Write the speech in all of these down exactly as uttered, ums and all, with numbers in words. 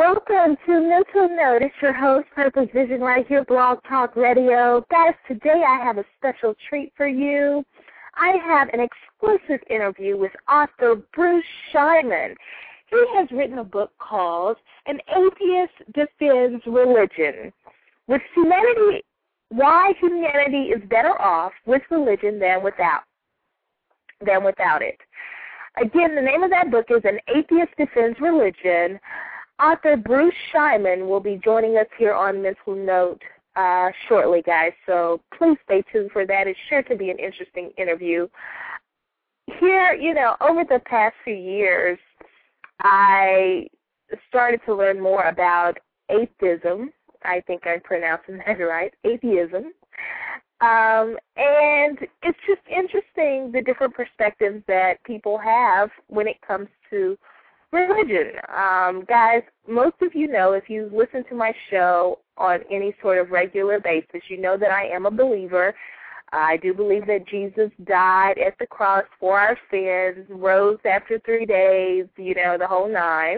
Welcome to Mental Note. It's your host, Purpose Vision, right here, Blog Talk Radio. Guys, today I have a special treat for you. I have an exclusive interview with author Bruce Scheiman. He has written a book called An Atheist Defends Religion. With humanity, why humanity is better off with religion than without, than without it. Again, the name of that book is An Atheist Defends Religion. Author Bruce Scheiman will be joining us here on Mental Note uh, shortly, guys, so please stay tuned for that. It's sure to be an interesting interview. Here, you know, over the past few years, I started to learn more about atheism. I think I'm pronouncing that right, atheism. Um, and it's just interesting the different perspectives that people have when it comes to religion. Um, guys, most of you know, if you listen to my show on any sort of regular basis, you know that I am a believer. I do believe that Jesus died at the cross for our sins, rose after three days, you know, the whole nine.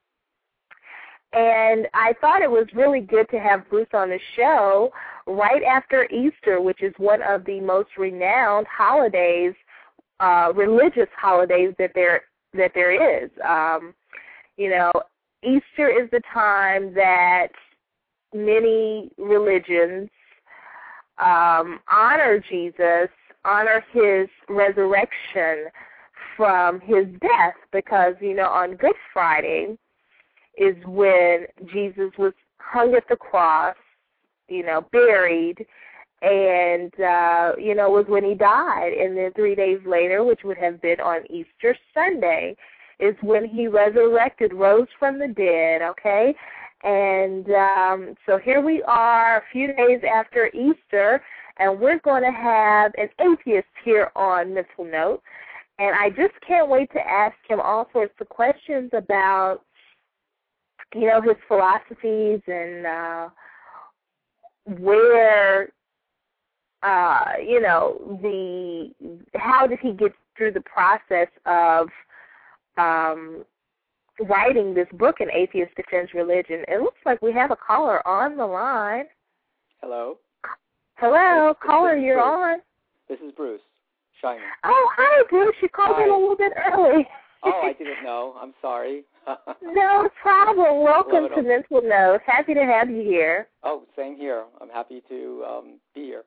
And I thought it was really good to have Bruce on the show right after Easter, which is one of the most renowned holidays, uh, religious holidays that there that there is. Um, you know, Easter is the time that many religions um, honor Jesus, honor his resurrection from his death, because, you know, on Good Friday is when Jesus was hung at the cross, you know, buried, and, uh, you know, was when he died. And then three days later, which would have been on Easter Sunday, is when he resurrected, rose from the dead, okay? And um, so here we are a few days after Easter, and we're going to have an atheist here on Mental Note. And I just can't wait to ask him all sorts of questions about, you know, his philosophies and uh, where, uh, you know, the how did he get through the process of um, writing this book, An Atheist Defends Religion. It looks like we have a caller on the line. Hello. Hello, this, caller, this you're Bruce. on. This is Bruce Scheiman. Oh, hi, Bruce. You called hi. in a little bit early. Oh, I didn't know. I'm sorry. No problem. Welcome to it. Mental Note. Happy to have you here. Oh, same here. I'm happy to um, be here.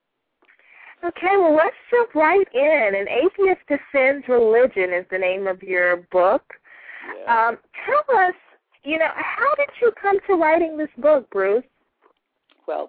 Okay, well, let's jump right in. An Atheist Defends Religion is the name of your book. Yeah. Um, tell us, you know, how did you come to writing this book, Bruce? Well,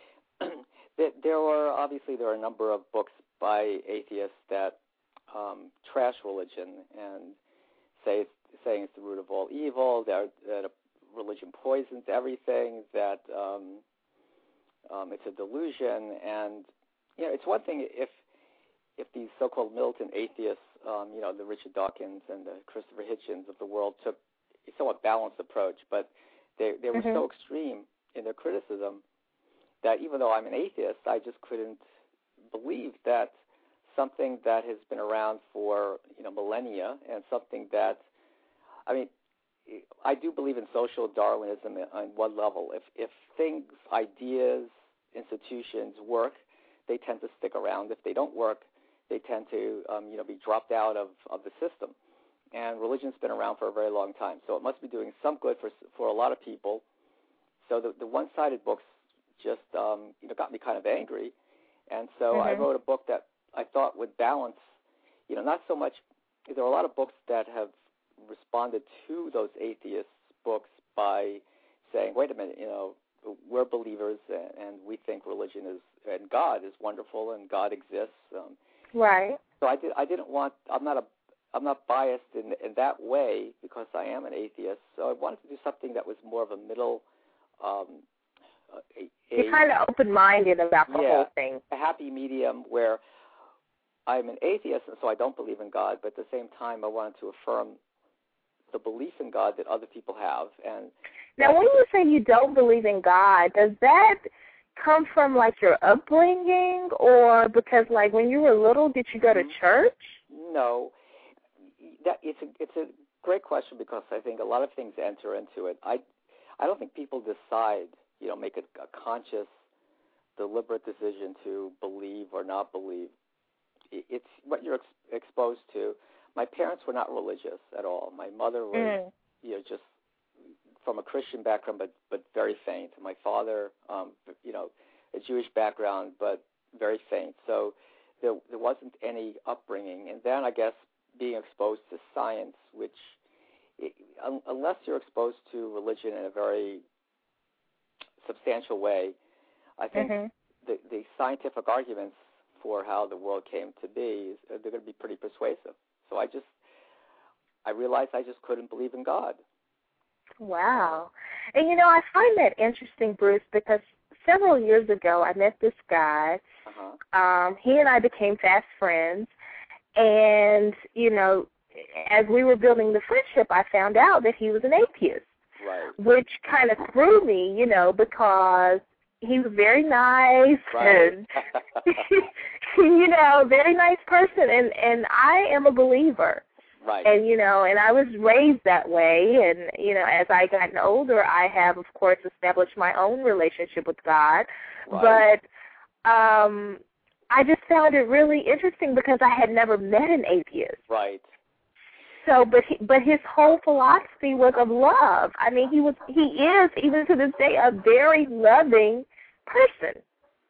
there were, obviously, there are a number of books by atheists that um, trash religion and say it's, saying it's the root of all evil, that, that a religion poisons everything, that um, um, it's a delusion. And, you know, it's one thing if if these so-called militant atheists, um, you know, the Richard Dawkins and the Christopher Hitchens of the world took a somewhat balanced approach, but they, they were mm-hmm. so extreme in their criticism that even though I'm an atheist, I just couldn't believe that something that has been around for, you know, millennia, and something that, I mean, I do believe in social Darwinism on one level. If if things, ideas, institutions work, they tend to stick around. If they don't work, they tend to, um, you know, be dropped out of, of the system. And religion's been around for a very long time, so it must be doing some good for for a lot of people. So the, the one-sided books just, um, you know, got me kind of angry, and so mm-hmm. I wrote a book that I thought would balance, you know, not so much. There are a lot of books that have responded to those atheist books by saying, "Wait a minute, you know, we're believers, and we think religion is and God is wonderful, and God exists." Um, right. So I did. I didn't want. I'm not a. I'm not biased in in that way because I am an atheist. So I wanted to do something that was more of a middle. Um, a, a, You're kind of open-minded about the yeah, whole thing. A happy medium where I'm an atheist, and so I don't believe in God, but at the same time, I wanted to affirm the belief in God that other people have. And now, when you say you don't believe in God, does that come from, like, your upbringing, or because, like, when you were little, did you go to church? No. That, it's a, it's a great question because I think a lot of things enter into it. I, I don't think people decide, you know, make a, a conscious, deliberate decision to believe or not believe. It's what you're ex- exposed to. My parents were not religious at all. My mother was, mm. you know, just from a Christian background, but but very faint. My father, um, you know, a Jewish background, but very faint. So there there wasn't any upbringing. And then I guess being exposed to science, which it, un, unless you're exposed to religion in a very substantial way, I think mm-hmm. the, the scientific arguments for how the world came to be, they're going to be pretty persuasive. So I just, I realized I just couldn't believe in God. Wow. And, you know, I find that interesting, Bruce, because several years ago I met this guy. Uh-huh. Um, he and I became fast friends. And, you know, as we were building the friendship, I found out that he was an atheist. Right. Which kind of threw me, you know, because he was very nice right. and, you know, very nice person. And, and I am a believer. Right. And, you know, and I was raised that way. And, you know, as I gotten older, I have, of course, established my own relationship with God. Right. But um, I just found it really interesting because I had never met an atheist. Right. So, but he, but his whole philosophy was of love. I mean, he was he is even to this day a very loving person.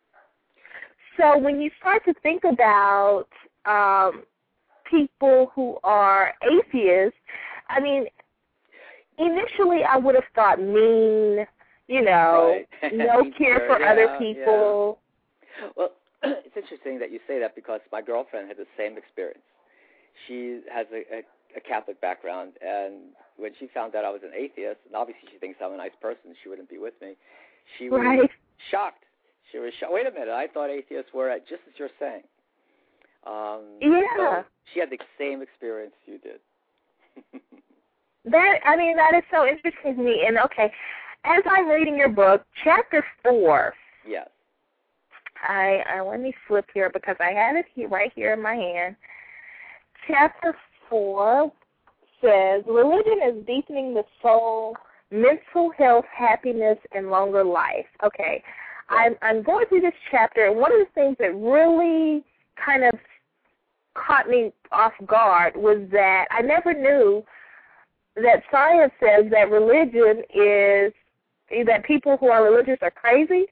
So when you start to think about um, people who are atheists, I mean, initially I would have thought mean, you know, right. no care sure, for yeah, other people. Yeah. Well, it's interesting that you say that because my girlfriend had the same experience. She has a, a a Catholic background, and when she found out I was an atheist, and obviously she thinks I'm a nice person, she wouldn't be with me, she was right. shocked. She was shocked. Wait a minute, I thought atheists were, at, just as you're saying. Um, yeah. So she had the same experience you did. that, I mean, that is so interesting to me. And, okay, as I'm reading your book, chapter four. Yes. I, I let me flip here because I have it here, right here in my hand. Chapter four says, religion is deepening the soul, mental health, happiness, and longer life. Okay, I'm, I'm going through this chapter, and one of the things that really kind of caught me off guard was that I never knew that science says that religion is, that people who are religious are crazy.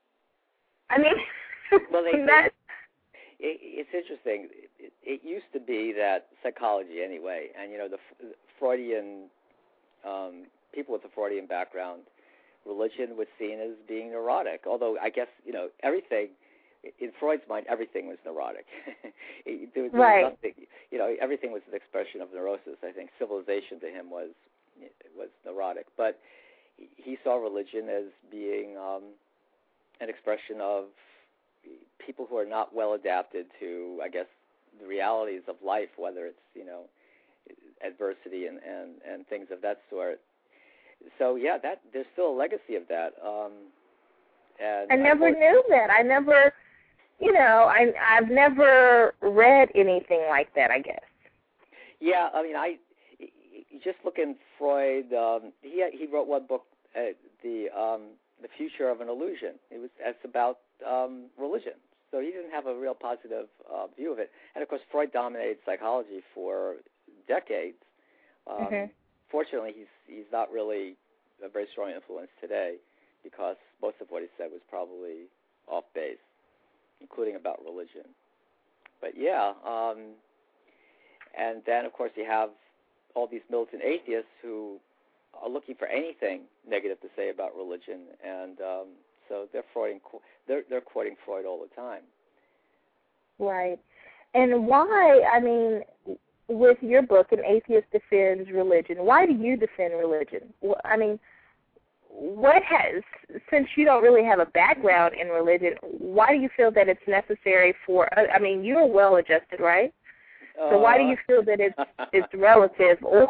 I mean, well, they, that, it, it's interesting. It, it used to be that psychology, anyway, and you know the, the Freudian um, people with the Freudian background, religion was seen as being neurotic. Although I guess you know everything in Freud's mind, everything was neurotic. there, there right. was nothing, you know, everything was an expression of neurosis. I think civilization to him was was neurotic, but he saw religion as being um, an expression of people who are not well adapted to, I guess, the realities of life, whether it's, you know, adversity and, and, and things of that sort. So, yeah, that there's still a legacy of that. Um, and I never I knew that. I never, you know, I, I've never read anything like that, I guess. Yeah, I mean, I just looking Freud, um, he he wrote one book, uh, the um, the Future of an Illusion. It was it's about um, religion. So he didn't have a real positive uh, view of it. And, of course, Freud dominated psychology for decades. Um, mm-hmm. Fortunately, he's he's not really a very strong influence today because most of what he said was probably off base, including about religion. But, yeah, um, and then, of course, you have all these militant atheists who are looking for anything negative to say about religion, and um, so they're, Freuding, they're they're quoting Freud all the time. Right. And why, I mean, with your book, An Atheist Defends Religion, why do you defend religion? I mean, what has, since you don't really have a background in religion, why do you feel that it's necessary for, I mean, you're well-adjusted, right? So why do you feel that it's it's relative, or?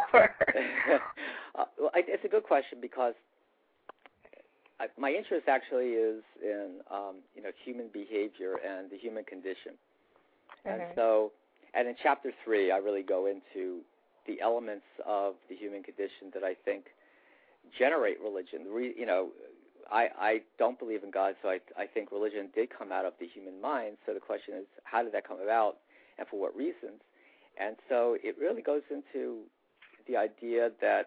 uh, well, it's a good question because I, my interest actually is in um, you know human behavior and the human condition, mm-hmm. and so and in chapter three I really go into the elements of the human condition that I think generate religion. Re, you know, I, I don't believe in God, so I, I think religion did come out of the human mind. So the question is, how did that come about, and for what reasons? And so it really goes into the idea that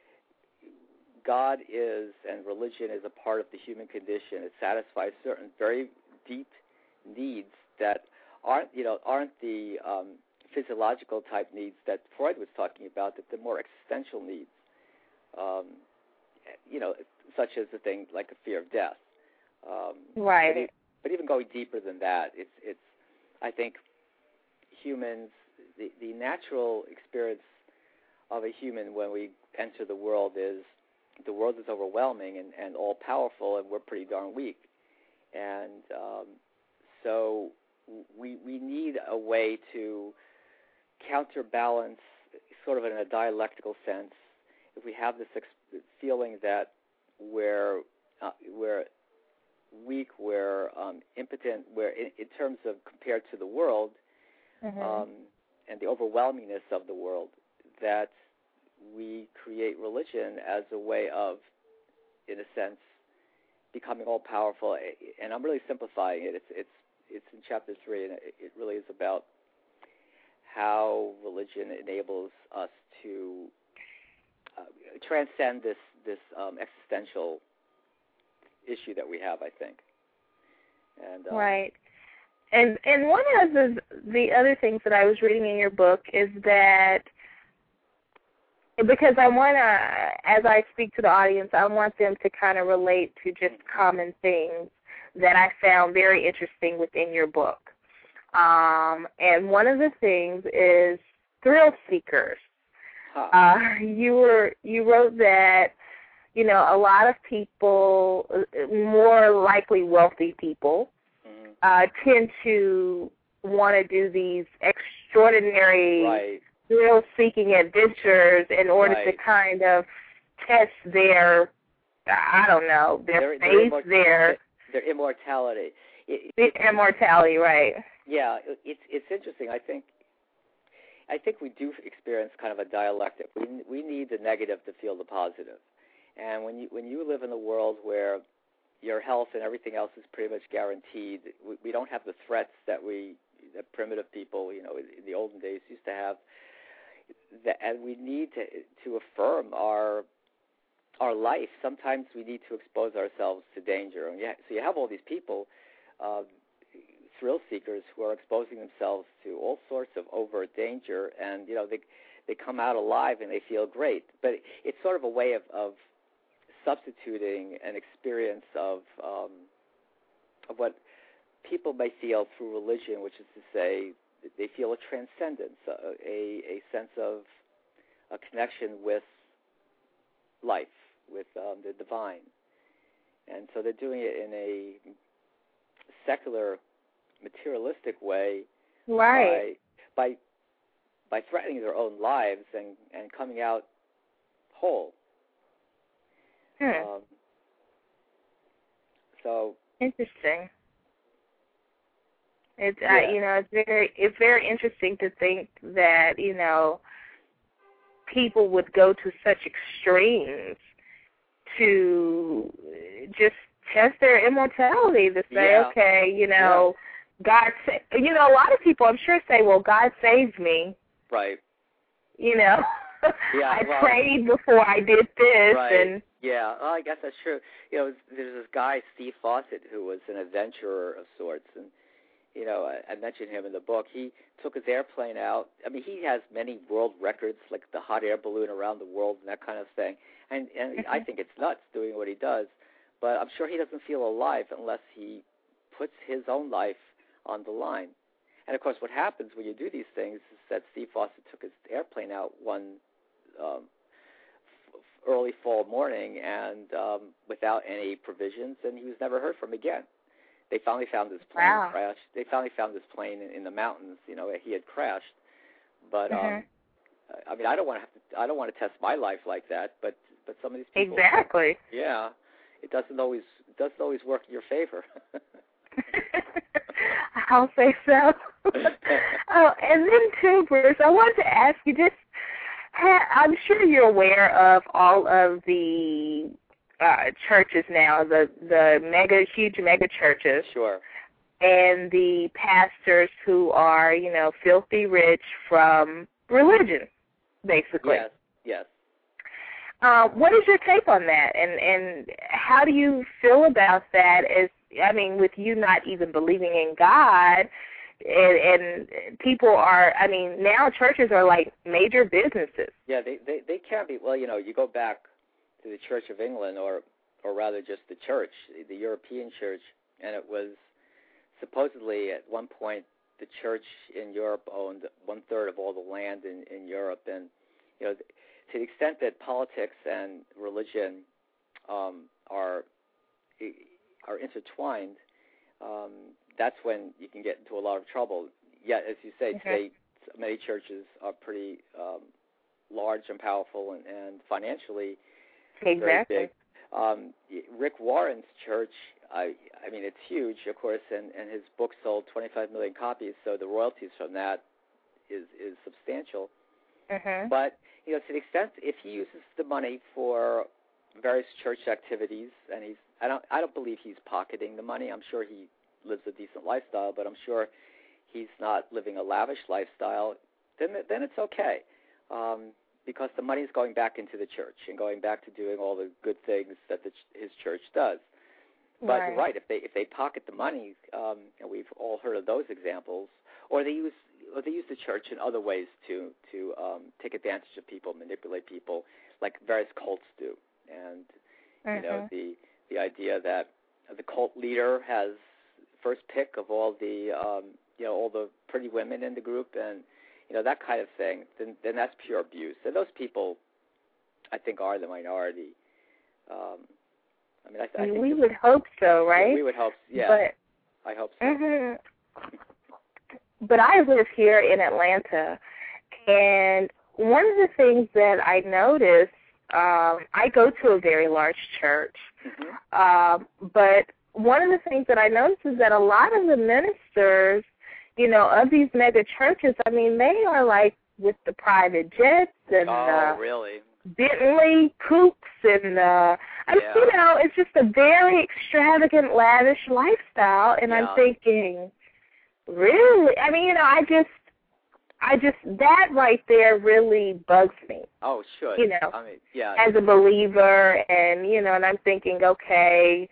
God is, and religion is a part of the human condition. It satisfies certain very deep needs that aren't, you know, aren't the um, physiological type needs that Freud was talking about, that the more existential needs, um, you know, such as the thing like a fear of death. Um, right. But, it, but even going deeper than that, it's, it's I think humans, the, the natural experience of a human when we enter the world is the world is overwhelming and, and all-powerful, and we're pretty darn weak. And um, so we we need a way to counterbalance, sort of in a dialectical sense, if we have this ex- feeling that we're, uh, we're weak, we're um, impotent, we're in, in terms of compared to the world, mm-hmm. um, and the overwhelmingness of the world, that we create religion as a way of, in a sense, becoming all-powerful. And I'm really simplifying it. It's it's it's in chapter three, and it really is about how religion enables us to uh, transcend this this um, existential issue that we have, I think. And um, right. And and one of the the other things that I was reading in your book is that, because I want to, as I speak to the audience, I want them to kind of relate to just common things that I found very interesting within your book. Um, and one of the things is thrill seekers. Huh. Uh, you were you wrote that, you know, a lot of people, more likely wealthy people, mm-hmm. uh, tend to want to do these extraordinary right. thrill-seeking adventures in order right. to kind of test their, I don't know, their, their faith, their, their, their immortality. It, it, immortality, right? Yeah, it's it's interesting. I think I think we do experience kind of a dialectic. We we need the negative to feel the positive, and when you when you live in a world where your health and everything else is pretty much guaranteed, we, we don't have the threats that we that primitive people, you know, in, in the olden days used to have. That, and we need to to affirm our our life. Sometimes we need to expose ourselves to danger. And yeah, so you have all these people, uh, thrill seekers, who are exposing themselves to all sorts of overt danger, and you know they they come out alive and they feel great. But it's sort of a way of, of substituting an experience of um, of what people may feel through religion, which is to say, they feel a transcendence, a, a, a sense of a connection with life, with um, the divine. And so they're doing it in a secular, materialistic way, right. by, by by threatening their own lives and, and coming out whole. Hmm. Um, so interesting. It's yeah. uh, you know it's very it's very interesting to think that you know people would go to such extremes to just test their immortality, to say, yeah. okay, you know, yeah. God, sa- you know, a lot of people I'm sure say, well, God saved me, right? You know, yeah, I well, prayed before I did this, right. and yeah, well, I guess that's true. You know, there's this guy Steve Fawcett who was an adventurer of sorts, and you know, I, I mentioned him in the book. He took his airplane out. I mean, he has many world records, like the hot air balloon around the world and that kind of thing. And, and mm-hmm. I think it's nuts doing what he does. But I'm sure he doesn't feel alive unless he puts his own life on the line. And, of course, what happens when you do these things is that Steve Fawcett took his airplane out one um, f- early fall morning and um, without any provisions, and he was never heard from again. They finally found his plane wow. crashed. They finally found his plane in, in the mountains. You know, he had crashed. But mm-hmm. um, I mean, I don't want to. Have to I don't want to test my life like that. But but some of these people. Exactly. Yeah, it doesn't always it doesn't always work in your favor. I'll say so. Oh, and then too, Bruce, I wanted to ask you just I'm sure you're aware of all of the uh, churches now, the the mega, huge mega churches. Sure. And the pastors who are, you know, filthy rich from religion, basically. Yes, yes. Uh, what is your take on that, and and how do you feel about that? As I mean, with you not even believing in God, and, and people are, I mean, now churches are like major businesses. Yeah, they, they they can be. Well, you know, you go back to the Church of England, or or rather just the church, the European church, and it was supposedly at one point the church in Europe owned one third of all the land in, in Europe, and you know, to the extent that politics and religion um, are are intertwined, um, that's when you can get into a lot of trouble. Yet, as you say, mm-hmm. today many churches are pretty um, large and powerful, and, and financially exactly. very big. Um, Rick Warren's church, I, I mean, it's huge, of course, and, and his book sold twenty-five million copies, so the royalties from that is is substantial. Mm-hmm. But you know, to the extent if he uses the money for various church activities, and he's, I don't, I don't believe he's pocketing the money. I'm sure he lives a decent lifestyle, but I'm sure he's not living a lavish lifestyle. Then, then it's okay. Um, because the money is going back into the church and going back to doing all the good things that the, his church does. But right. you're right, if they if they pocket the money, um, and we've all heard of those examples, or they use or they use the church in other ways to to um, take advantage of people, manipulate people, like various cults do. And mm-hmm. you know, the the idea that the cult leader has first pick of all the um, you know all the pretty women in the group, and you know, that kind of thing, then, then that's pure abuse. And those people, I think, are the minority. Um, I mean, I, I think we this, would hope so, right? Yeah, we would hope, yeah. But, I hope so. Mm-hmm. But I live here in Atlanta, and one of the things that I notice, um, I go to a very large church, mm-hmm. um, but one of the things that I notice is that a lot of the ministers, you know, of these mega churches, I mean, they are like with the private jets and oh, uh, really? Bentley coupes and, uh, I mean, yeah. you know, it's just a very extravagant, lavish lifestyle. And yeah. I'm thinking, really? I mean, you know, I just, I just, that right there really bugs me. Oh, sure. You know, I mean, yeah. as a believer, and, you know, and I'm thinking, okay,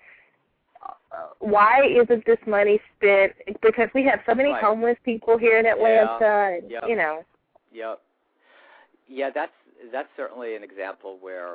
why isn't this money spent? Because we have so many right. homeless people here in Atlanta, yeah. and yep. you know. Yep. Yeah, that's that's certainly an example where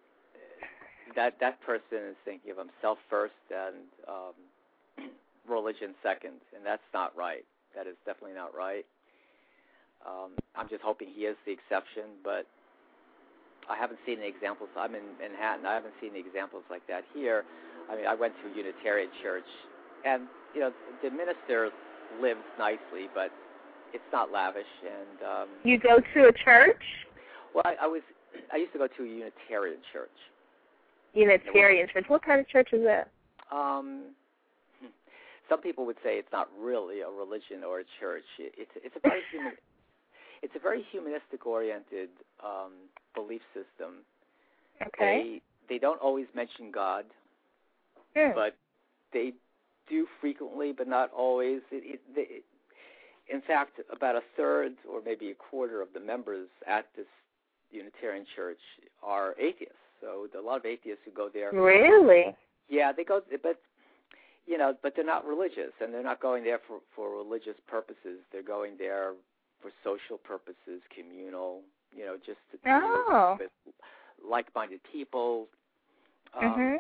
that that person is thinking of himself first and um, religion second, and that's not right. That is definitely not right. Um, I'm just hoping he is the exception, but I haven't seen the examples. I'm in Manhattan. I haven't seen the examples like that here. I mean, I went to a Unitarian church, and, you know, the minister lives nicely, but it's not lavish. And um, you go to a church? Well, I, I was. I used to go to a Unitarian church. Unitarian church. What kind of church is that? Um, some people would say it's not really a religion or a church. It, it's it's a very human. It's a very humanistic-oriented um, belief system. Okay. They they don't always mention God. Hmm. But they do frequently, but not always. It, it, they, in fact, about a third or maybe a quarter of the members at this Unitarian church are atheists. So there are a lot of atheists who go there. Really? Yeah, they go, but you know, but they're not religious, and they're not going there for, for religious purposes. They're going there for social purposes, communal. You know, just to oh. be with like-minded people. Um, mm-hmm.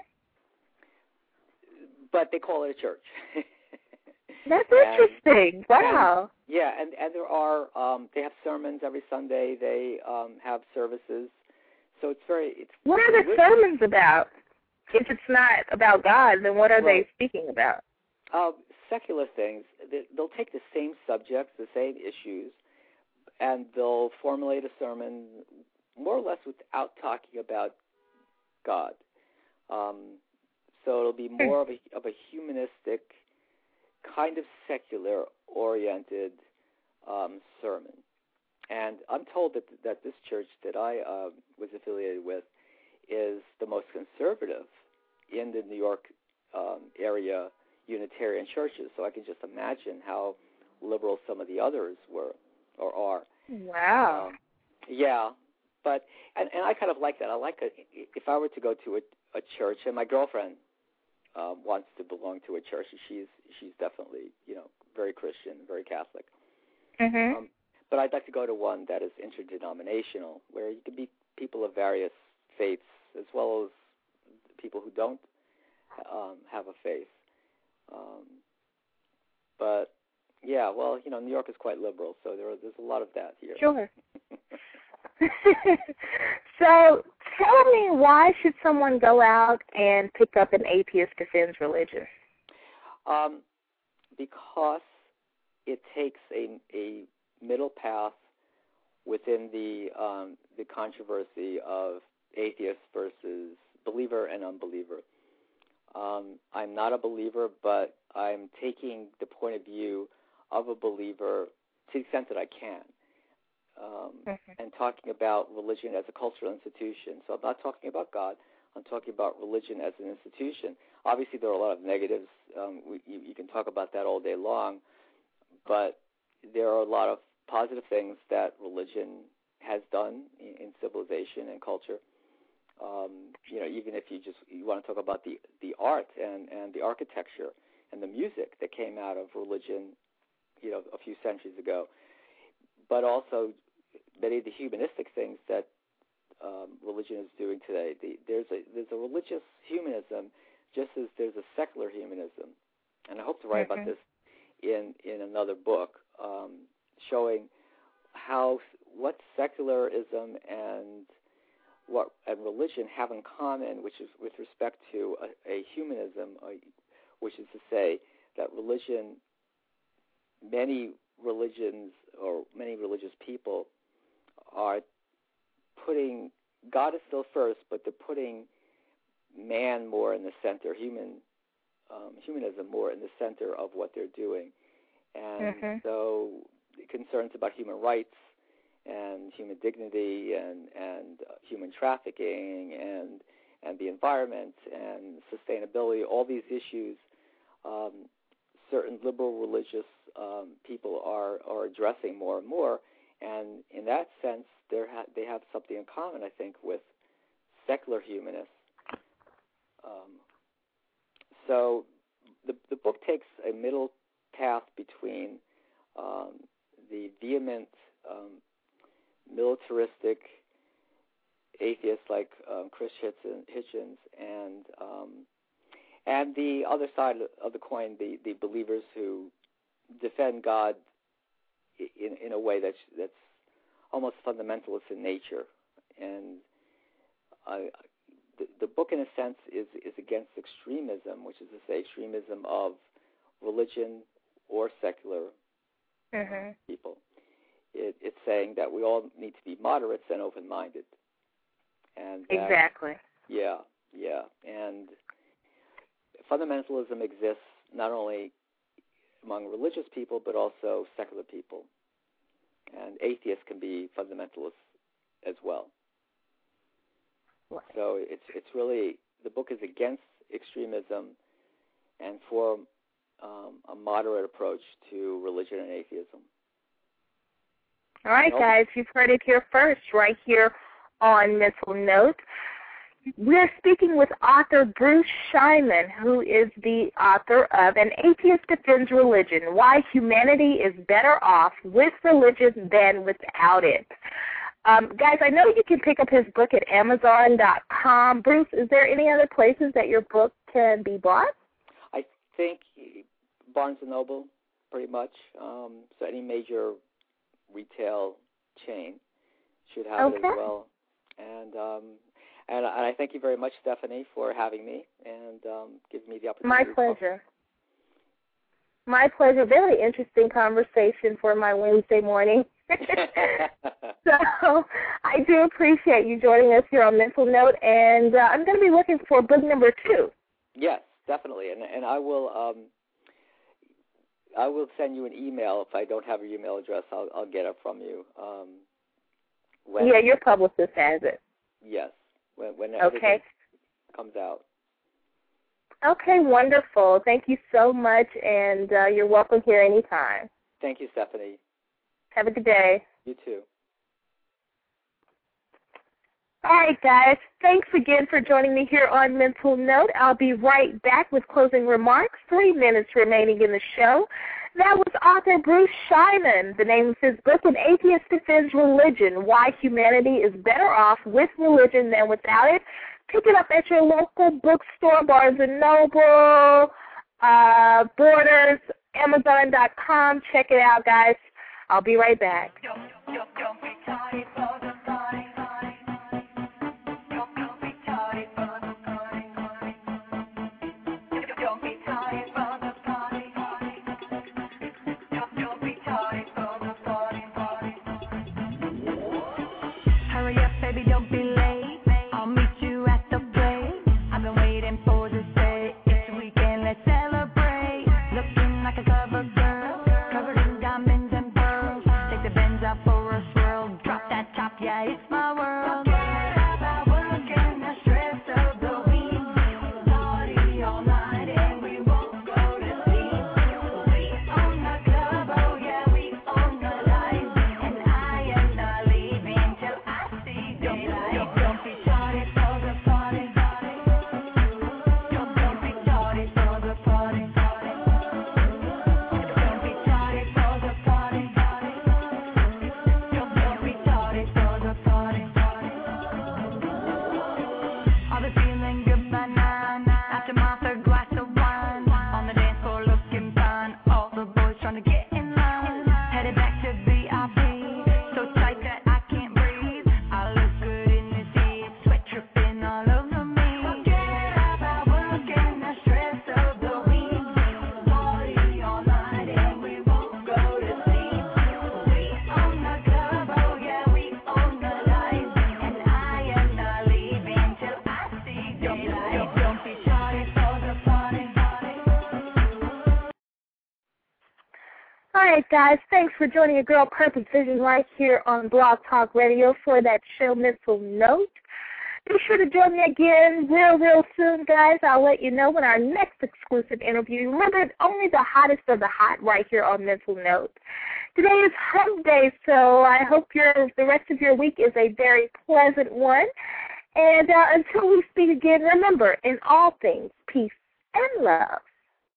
But they call it a church. That's and, interesting. Wow. And, yeah, and, and there are, um, they have sermons every Sunday. They um, have services. So it's very, it's What are the sermons about? If it's not about God, then what are well, they speaking about? Uh, secular things. They'll take the same subjects, the same issues, and they'll formulate a sermon more or less without talking about God. Um So it'll be more of a of a humanistic, kind of secular-oriented um, sermon. And I'm told that that this church that I uh, was affiliated with is the most conservative in the New York um, area Unitarian churches. So I can just imagine how liberal some of the others were or are. Wow. Um, yeah, but and, and I kind of like that. I like it. If I were to go to a, a church, and my girlfriend uh, wants to belong to a church, and she's she's definitely you know very Christian, very Catholic. Mm-hmm. Um, but I'd like to go to one that is interdenominational, where you can be people of various faiths as well as people who don't um, have a faith. Um, but yeah, well, you know, New York is quite liberal, so there, there's a lot of that here. Sure. So tell me, why should someone go out and pick up An Atheist Defends Religion? Um, because it takes a, a middle path within the um, the controversy of atheist versus believer and unbeliever. Um, I'm not a believer, but I'm taking the point of view of a believer to the extent that I can, um, mm-hmm. and talking about religion as a cultural institution. So I'm not talking about God. I'm talking about religion as an institution. Obviously, there are a lot of negatives. Um, we, you, you can talk about that all day long, but there are a lot of positive things that religion has done in, in civilization and culture. Um, you know, even if you just you want to talk about the, the art and, and the architecture and the music that came out of religion, you know, a few centuries ago, but also many of the humanistic things that um, religion is doing today. The, there's a there's a religious humanism, just as there's a secular humanism, and I hope to write mm-hmm. about this in in another book, um, showing how what secularism and what and religion have in common, which is with respect to a, a humanism, a, which is to say that religion, many religions or many religious people are putting God is still first, but they're putting man more in the center, human um, humanism more in the center of what they're doing, and mm-hmm. so concerns about human rights and human dignity and and uh, human trafficking and and the environment and sustainability, all these issues, um, certain liberal religious um, people are, are addressing more and more, and in that sense, they ha- they have something in common, I think, with secular humanists. Um, so the the book takes a middle path between um, the vehement um, militaristic atheists like um, Chris Hitchens and um, and the other side of the coin, the, the believers who defend God in in a way that's that's almost fundamentalist in nature. And I, the, the book, in a sense, is is against extremism, which is to say, extremism of religion or secular mm-hmm. people. It, it's saying that we all need to be moderates and open-minded. And that, exactly. Yeah, yeah. And fundamentalism exists not only among religious people, but also secular people. And atheists can be fundamentalists as well. Right. So it's it's really, the book is against extremism and for um, a moderate approach to religion and atheism. All right, guys, you've heard it here first, right here on Mental Note. We're speaking with author Bruce Shyman, who is the author of An Atheist Defends Religion, Why Humanity is Better Off with Religion Than Without It. Um, guys, I know you can pick up his book at Amazon dot com. Bruce, is there any other places that your book can be bought? I think Barnes and Noble, pretty much. Um, so any major retail chain should have okay. it as well. And um, and I thank you very much, Stephanie, for having me and um, giving me the opportunity. My pleasure. My pleasure. Very interesting conversation for my Wednesday morning. So I do appreciate you joining us here on Mental Note, and uh, I'm going to be looking for book number two. Yes, definitely, and and I will. Um, I will send you an email. If I don't have your email address, I'll, I'll get it from you. Um, when, yeah, your publicist has it. Yes, when, when okay. everything comes out. Okay, wonderful. Thank you so much, and uh, you're welcome here anytime. Thank you, Stephanie. Have a good day. You too. All right, guys. Thanks again for joining me here on Mental Note. I'll be right back with closing remarks. Three minutes remaining in the show. That was author Bruce Shyman. The name of his book, An Atheist Defends Religion, Why Humanity is Better Off with Religion Than Without It. Pick it up at your local bookstore, Barnes and Noble, uh, Borders, Amazon dot com. Check it out, guys. I'll be right back. Hurry up, baby, don't be late. I'll meet you at the place. I've been waiting for this day. It's the weekend, let's celebrate. Looking like a clever girl, covered in diamonds and pearls. Take the Benz out for a swirl. Drop that top, yeah, it's my world. Forget about work and the stress of the week. Party all night and we won't go to sleep. We own the club, oh yeah, we own the lights. And I am not leaving till I see daylight. Don't be tardy for the party. Don't, don't be tardy for the party. Don't be tardy for the party. Don't, don't be tardy for the party. I'll be feeling good by nine. After my third glass of wine, on the dance floor looking fine. All the boys trying to get in line. Headed back to V I P, so tight that I can't breathe. I look good in this heat, sweat dripping all over me. Forget about work and the stress of the week. Party all night and we won't go to sleep. We own the club, oh yeah, we own the lights. And I am not leaving till I see daylight. Don't be tardy for the party. All right, guys. Thanks for joining a Girl Purpose Vision right here on Blog Talk Radio for that show, Mental Note. Be sure to join me again real, real soon, guys. I'll let you know when our next exclusive interview. Remember, only the hottest of the hot right here on Mental Note. Today is Hump Day, so I hope your the rest of your week is a very pleasant one. And uh, until we speak again, remember, in all things, peace and love.